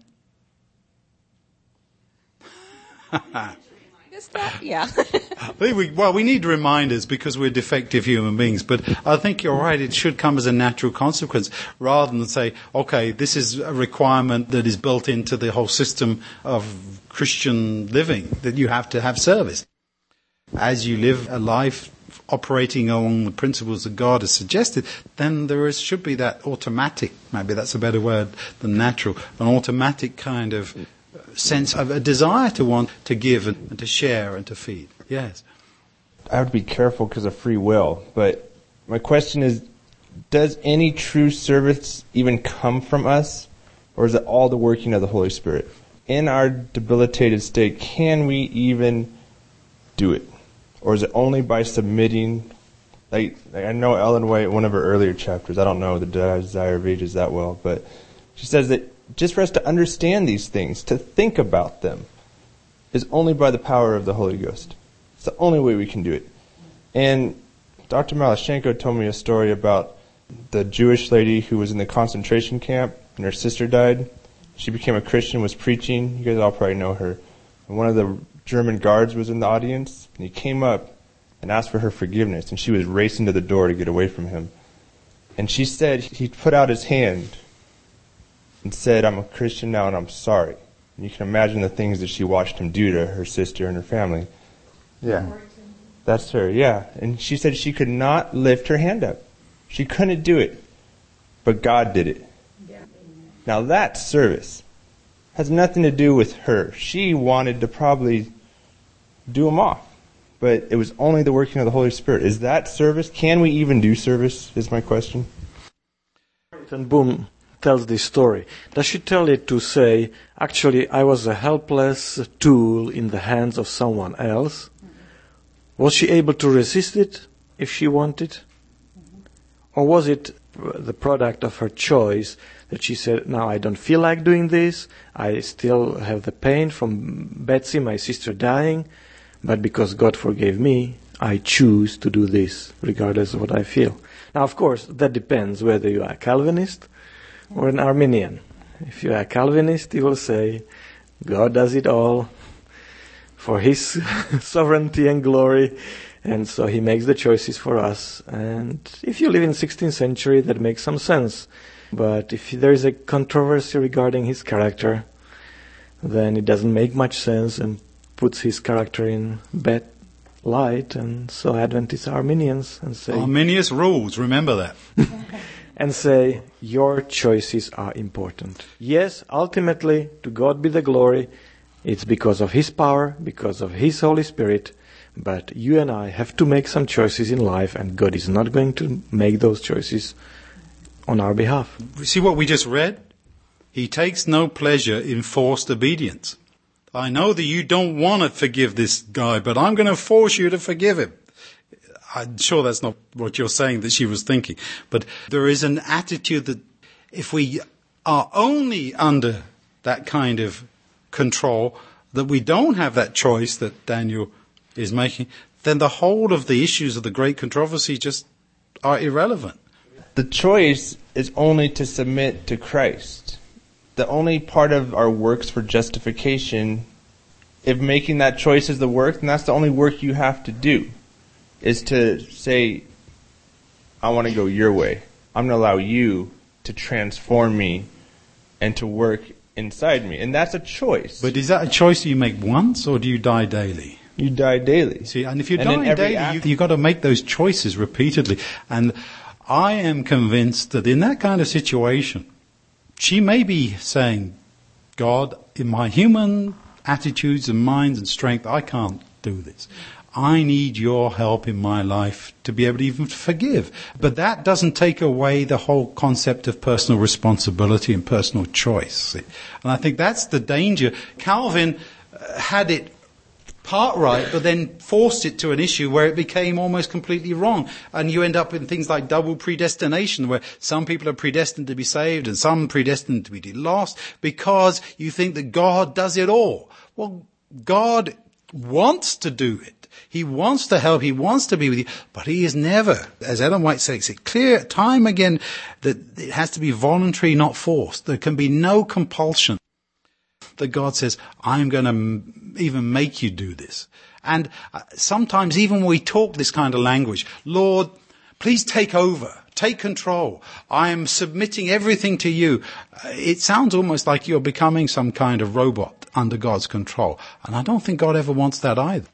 Yeah. we, well, we need reminders because we're defective human beings, but I think you're right. It should come as a natural consequence rather than say, okay, this is a requirement that is built into the whole system of Christian living, that you have to have service. As you live a life operating along the principles that God has suggested, then there is, should be that automatic, maybe that's a better word than natural, an automatic kind of sense of a desire to want to give and, and to share and to feed. Yes. I have to be careful because of free will, but my question is, does any true service even come from us, or is it all the working of the Holy Spirit? In our debilitated state, can we even do it? Or is it only by submitting? Like, like I know Ellen White, one of her earlier chapters, I don't know the Desire of Ages that well, but she says that just for us to understand these things, to think about them, is only by the power of the Holy Ghost. It's the only way we can do it. And Doctor Malashenko told me a story about the Jewish lady who was in the concentration camp and her sister died. She became a Christian, was preaching. You guys all probably know her. And one of the German guards was in the audience, and he came up and asked for her forgiveness, and she was racing to the door to get away from him. And she said, he put out his hand and said, I'm a Christian now and I'm sorry. And you can imagine the things that she watched him do to her sister and her family. Yeah. That's her, yeah. And she said she could not lift her hand up. She couldn't do it. But God did it. Now that service has nothing to do with her. She wanted to probably do them off. But it was only the working of the Holy Spirit. Is that service? Can we even do service, is my question. And Boom tells this story. Does she tell it to say, actually, I was a helpless tool in the hands of someone else? Was she able to resist it if she wanted? Or was it the product of her choice that she said, no, I don't feel like doing this. I still have the pain from Betsy, my sister, dying. But because God forgave me, I choose to do this, regardless of what I feel. Now, of course, that depends whether you are a Calvinist or an Arminian. If you are a Calvinist, you will say, God does it all for His sovereignty and glory, and so He makes the choices for us. And if you live in the sixteenth century, that makes some sense. But if there is a controversy regarding His character, then it doesn't make much sense and puts His character in bad light. And so Adventists are Arminians and say, Arminius rules, remember that. and say, your choices are important. Yes, ultimately, to God be the glory. It's because of His power, because of His Holy Spirit. But you and I have to make some choices in life, and God is not going to make those choices on our behalf. See what we just read? He takes no pleasure in forced obedience. I know that you don't want to forgive this guy, but I'm going to force you to forgive him. I'm sure that's not what you're saying that she was thinking. But there is an attitude that if we are only under that kind of control, that we don't have that choice that Daniel is making, then the whole of the issues of the great controversy just are irrelevant. The choice is only to submit to Christ. The only part of our works for justification, if making that choice is the work, then that's the only work you have to do, is to say, I want to go your way. I'm going to allow you to transform me and to work inside me. And that's a choice. But is that a choice you make once, or do you die daily? You die daily. See, and if you're dying daily, act- you, you've got to make those choices repeatedly. And I am convinced that in that kind of situation, she may be saying, God, in my human attitudes and minds and strength, I can't do this. I need your help in my life to be able to even forgive. But that doesn't take away the whole concept of personal responsibility and personal choice. And I think that's the danger. Calvin had it part right, but then forced it to an issue where it became almost completely wrong. And you end up in things like double predestination, where some people are predestined to be saved and some predestined to be lost because you think that God does it all. Well, God wants to do it. He wants to help. He wants to be with you. But He is never, as Ellen White says, it's clear time again that it has to be voluntary, not forced. There can be no compulsion. That God says, I'm going to even make you do this. And sometimes even when we talk this kind of language, Lord, please take over, take control. I am submitting everything to you. It sounds almost like you're becoming some kind of robot under God's control. And I don't think God ever wants that either.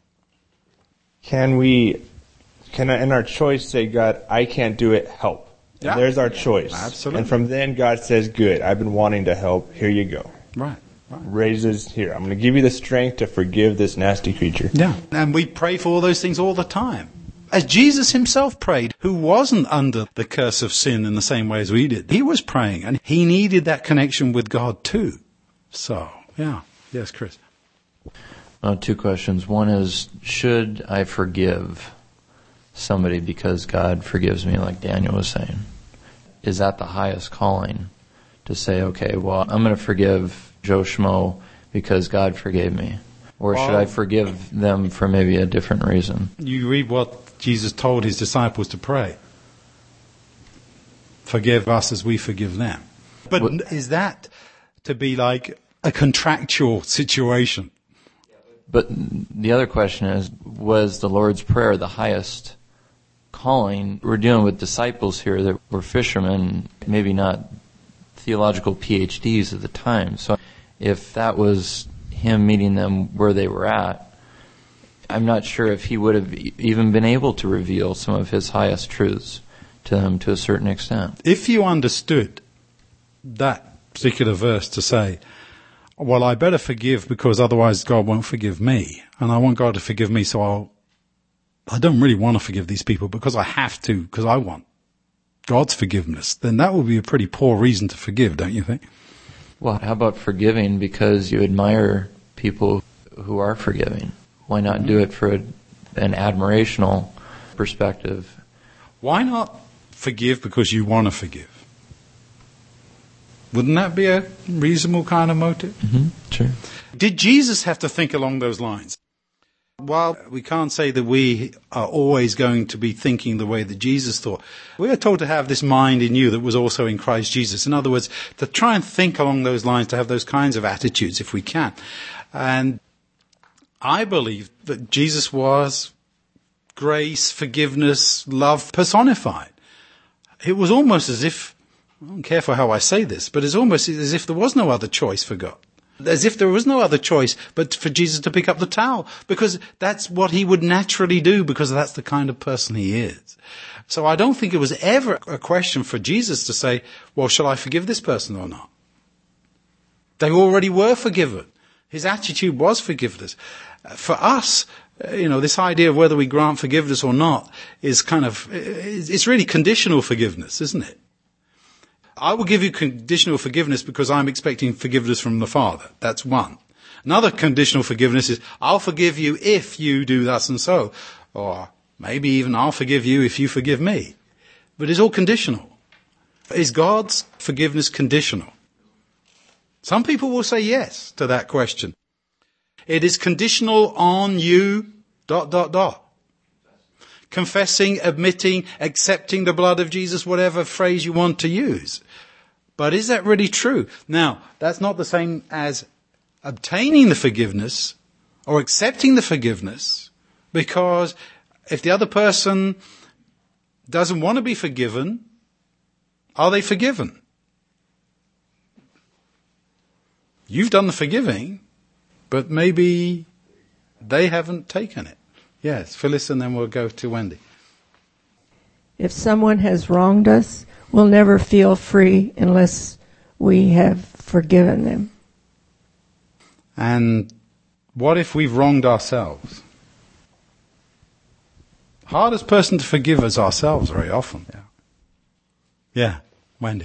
Can we, can in our choice say, God, I can't do it, help. Yeah. There's our choice. Absolutely. And from then God says, good, I've been wanting to help, here you go. Right. Right. Raises here. I'm going to give you the strength to forgive this nasty creature. Yeah. And we pray for all those things all the time. As Jesus Himself prayed, who wasn't under the curse of sin in the same way as we did. He was praying, and He needed that connection with God too. So, yeah. Yes, Chris. Uh, two questions. One is, should I forgive somebody because God forgives me, like Daniel was saying? Is that the highest calling? To say, okay, well, I'm going to forgive Joe Schmo because God forgave me. Or should I forgive them for maybe a different reason? You read what Jesus told his disciples to pray. Forgive us as we forgive them. But what, is that to be like a contractual situation? But the other question is, was the Lord's Prayer the highest calling? We're dealing with disciples here that were fishermen, maybe not theological P H Ds at the time. So if that was him meeting them where they were at, I'm not sure if he would have even been able to reveal some of his highest truths to them to a certain extent. If you understood that particular verse to say, well, I better forgive because otherwise God won't forgive me, and I want God to forgive me, so I'll, I don't really want to forgive these people because I have to, because I want God's forgiveness, then that would be a pretty poor reason to forgive, don't you think? Well, how about forgiving because you admire people who are forgiving? Why not do it for a, an admirational perspective? Why not forgive because you want to forgive? Wouldn't that be a reasonable kind of motive? Mm-hmm. Sure. Did Jesus have to think along those lines? While we can't say that we are always going to be thinking the way that Jesus thought, we are told to have this mind in you that was also in Christ Jesus. In other words, to try and think along those lines, to have those kinds of attitudes if we can. And I believe that Jesus was grace, forgiveness, love personified. It was almost as if, I'm careful how I say this, but it's almost as if there was no other choice for God. As if there was no other choice but for Jesus to pick up the towel, because that's what he would naturally do, because that's the kind of person he is. So I don't think it was ever a question for Jesus to say, well, shall I forgive this person or not? They already were forgiven. His attitude was forgiveness. For us, you know, this idea of whether we grant forgiveness or not is kind of, it's really conditional forgiveness, isn't it? I will give you conditional forgiveness because I'm expecting forgiveness from the Father. That's one. Another conditional forgiveness is, I'll forgive you if you do thus and so. Or maybe even I'll forgive you if you forgive me. But it's all conditional. Is God's forgiveness conditional? Some people will say yes to that question. It is conditional on you, dot, dot, dot. Confessing, admitting, accepting the blood of Jesus, whatever phrase you want to use. But is that really true? Now, that's not the same as obtaining the forgiveness or accepting the forgiveness, because if the other person doesn't want to be forgiven, are they forgiven? You've done the forgiving, but maybe they haven't taken it. Yes, Phyllis, and then we'll go to Wendy. If someone has wronged us, we'll never feel free unless we have forgiven them. And what if we've wronged ourselves? Hardest person to forgive is ourselves very often. Yeah, yeah, Wendy.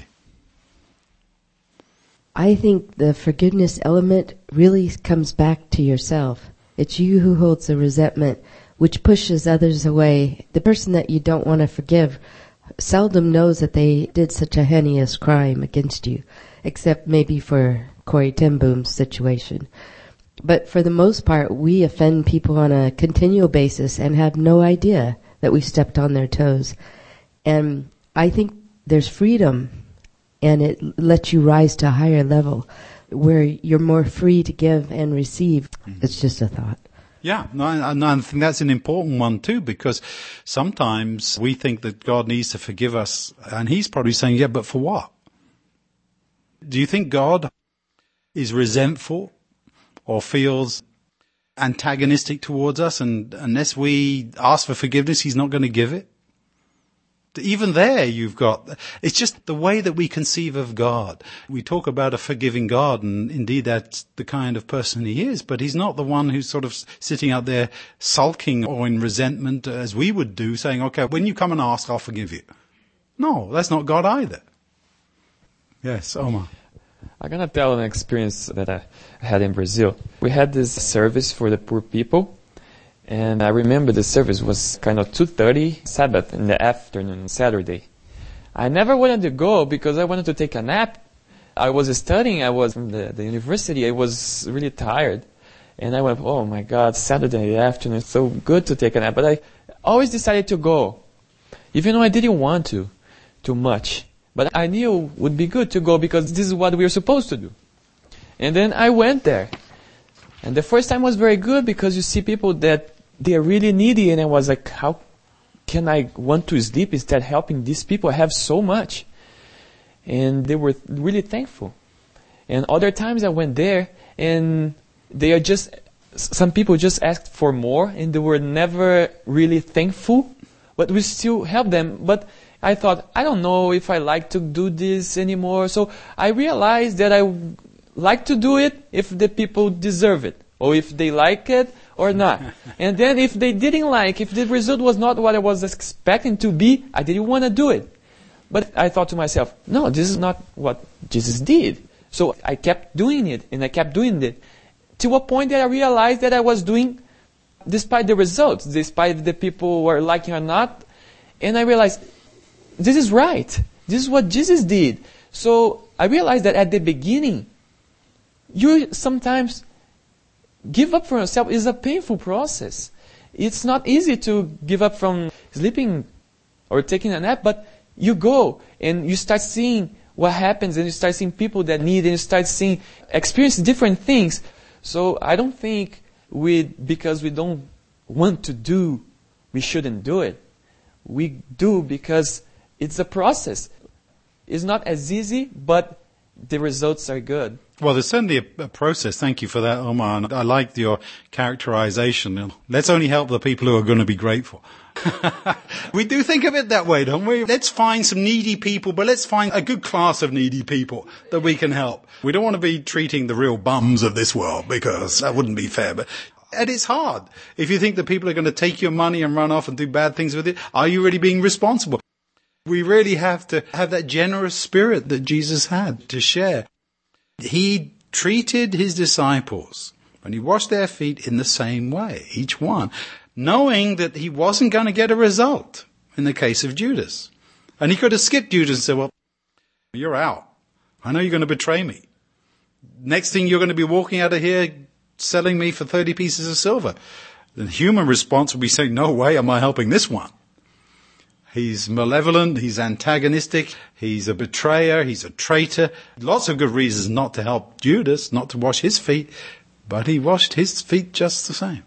I think the forgiveness element really comes back to yourself. It's you who holds the resentment, which pushes others away. The person that you don't want to forgive seldom knows that they did such a heinous crime against you, except maybe for Corey ten Boom's situation. But for the most part, we offend people on a continual basis and have no idea that we stepped on their toes. And I think there's freedom, and it lets you rise to a higher level where you're more free to give and receive. Mm-hmm. It's just a thought. Yeah, no, and I think that's an important one too, because sometimes we think that God needs to forgive us, and he's probably saying, yeah, but for what? Do you think God is resentful or feels antagonistic towards us, and unless we ask for forgiveness, he's not going to give it? Even there you've got, it's just the way that we conceive of God. We talk about a forgiving God, and indeed that's the kind of person he is, but he's not the one who's sort of sitting out there sulking or in resentment as we would do, saying, okay, when you come and ask, I'll forgive you. No, that's not God either. Yes, Omar. I'm going to tell an experience that I had in Brazil. We had this service for the poor people. And I remember the service was kind of two thirty Sabbath in the afternoon, Saturday. I never wanted to go because I wanted to take a nap. I was studying, I was from the, the university, I was really tired. And I went, oh my God, Saturday afternoon, it's so good to take a nap. But I always decided to go, even though I didn't want to, too much. But I knew it would be good to go because this is what we were supposed to do. And then I went there. And the first time was very good because you see people that they are really needy, and I was like, how can I want to sleep instead of helping these people? I have so much. And they were really thankful. And other times I went there, and they are just, some people just asked for more, and they were never really thankful, but we still help them. But I thought, I don't know if I like to do this anymore. So I realized that I like to do it if the people deserve it, or if they like it or not. And then if they didn't like, if the result was not what I was expecting to be, I didn't want to do it. But I thought to myself, no, this is not what Jesus did. So I kept doing it, and I kept doing it, to a point that I realized that I was doing, despite the results, despite the people were liking or not, and I realized, this is right. This is what Jesus did. So I realized that at the beginning, you sometimes give up for yourself. Is a painful process. It's not easy to give up from sleeping or taking a nap, but you go and you start seeing what happens, and you start seeing people that need, and you start seeing, experience different things. So I don't think we, because we don't want to do, we shouldn't do it. We do because it's a process. It's not as easy, but the results are good. Well, there's certainly a, a process. Thank you for that, Omar. And I liked your characterization. Let's only help the people who are going to be grateful. We do think of it that way, don't we? Let's find some needy people, but let's find a good class of needy people that we can help. We don't want to be treating the real bums of this world, because that wouldn't be fair. But and it's hard. If you think that people are going to take your money and run off and do bad things with it, are you really being responsible? We really have to have that generous spirit that Jesus had to share. He treated his disciples, and he washed their feet in the same way, each one, knowing that he wasn't going to get a result in the case of Judas. And he could have skipped Judas and said, well, you're out. I know you're going to betray me. Next thing, you're going to be walking out of here selling me for thirty pieces of silver. The human response would be saying, no way am I helping this one. He's malevolent, he's antagonistic, he's a betrayer, he's a traitor. Lots of good reasons not to help Judas, not to wash his feet, but he washed his feet just the same.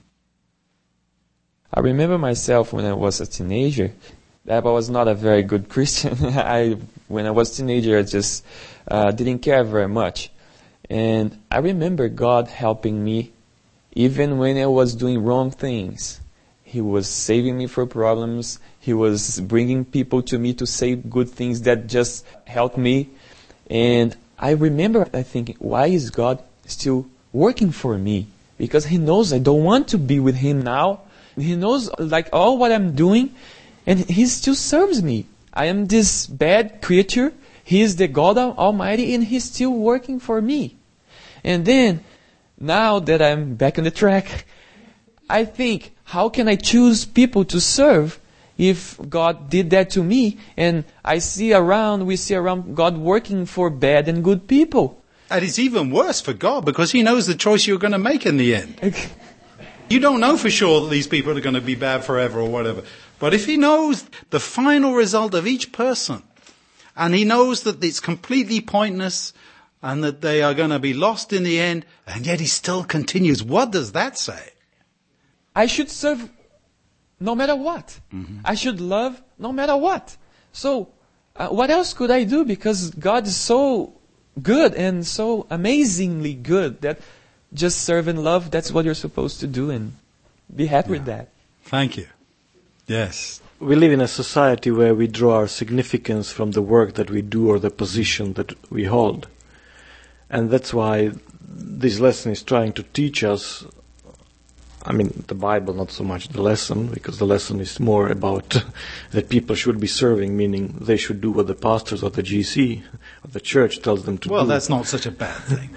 I remember myself when I was a teenager, that I was not a very good Christian. I, when I was a teenager, I just uh, didn't care very much. And I remember God helping me even when I was doing wrong things. He was saving me from problems. He was bringing people to me to say good things that just helped me. And I remember I thinking, why is God still working for me? Because he knows I don't want to be with him now. He knows like all what I'm doing, and he still serves me. I am this bad creature. He is the God Almighty, and he's still working for me. And then, now that I'm back on the track, I think, how can I choose people to serve if God did that to me? And I see around, we see around God working for bad and good people. And it's even worse for God, because he knows the choice you're going to make in the end. You don't know for sure that these people are going to be bad forever or whatever. But if he knows the final result of each person, and he knows that it's completely pointless, and that they are going to be lost in the end, and yet he still continues, what does that say? I should serve no matter what. Mm-hmm. I should love no matter what. So, uh, what else could I do? Because God is so good and so amazingly good that just serve and love, that's what you're supposed to do, and be happy yeah. with that. Thank you. Yes. We live in a society where we draw our significance from the work that we do or the position that we hold. And that's why this lesson is trying to teach us, I mean, the Bible, not so much the lesson, because the lesson is more about that people should be serving, meaning they should do what the pastors or the G C or the church tells them to well, do. Well, that's not such a bad thing.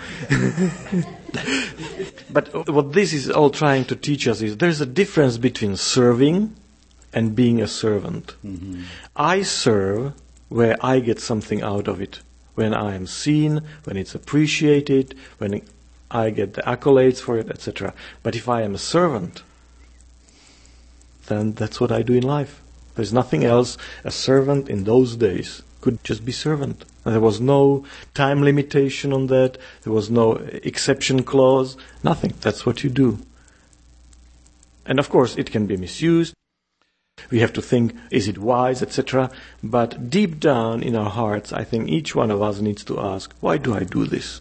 But what this is all trying to teach us is there's a difference between serving and being a servant. Mm-hmm. I serve where I get something out of it. When I am seen, when it's appreciated, when I get the accolades for it, et cetera. But if I am a servant, then that's what I do in life. There's nothing else. A servant in those days could just be servant. And there was no time limitation on that. There was no exception clause. Nothing. That's what you do. And of course, it can be misused. We have to think, is it wise, et cetera. But deep down in our hearts, I think each one of us needs to ask, why do I do this?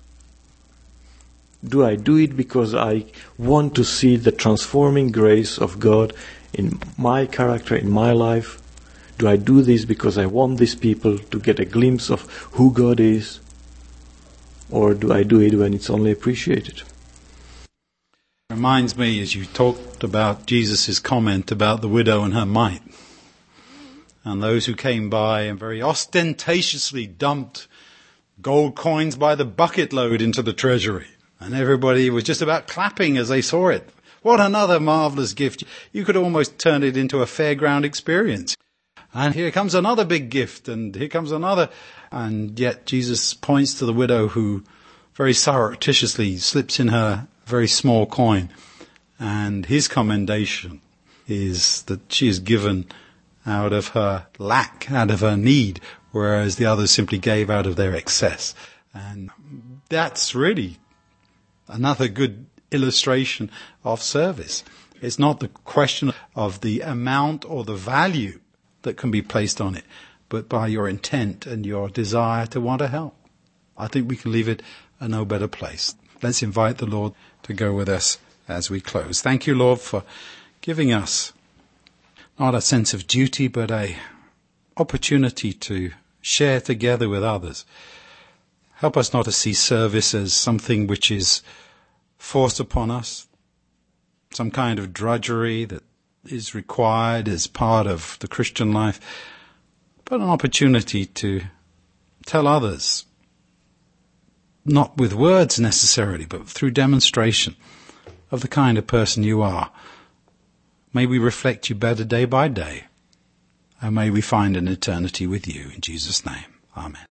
Do I do it because I want to see the transforming grace of God in my character, in my life? Do I do this because I want these people to get a glimpse of who God is? Or do I do it when it's only appreciated? Reminds me, as you talked about Jesus' comment about the widow and her mite, and those who came by and very ostentatiously dumped gold coins by the bucket load into the treasury. And everybody was just about clapping as they saw it. What another marvelous gift. You could almost turn it into a fairground experience. And here comes another big gift, and here comes another. And yet Jesus points to the widow who very surreptitiously slips in her very small coin. And his commendation is that she is given out of her lack, out of her need, whereas the others simply gave out of their excess. And that's really another good illustration of service. It's not the question of the amount or the value that can be placed on it, but by your intent and your desire to want to help. I think we can leave it a no better place. Let's invite the Lord to go with us as we close. Thank you, Lord, for giving us not a sense of duty, but a opportunity to share together with others. Help us not to see service as something which is forced upon us, some kind of drudgery that is required as part of the Christian life, but an opportunity to tell others, not with words necessarily, but through demonstration of the kind of person you are. May we reflect you better day by day, and may we find an eternity with you. In Jesus' name, amen.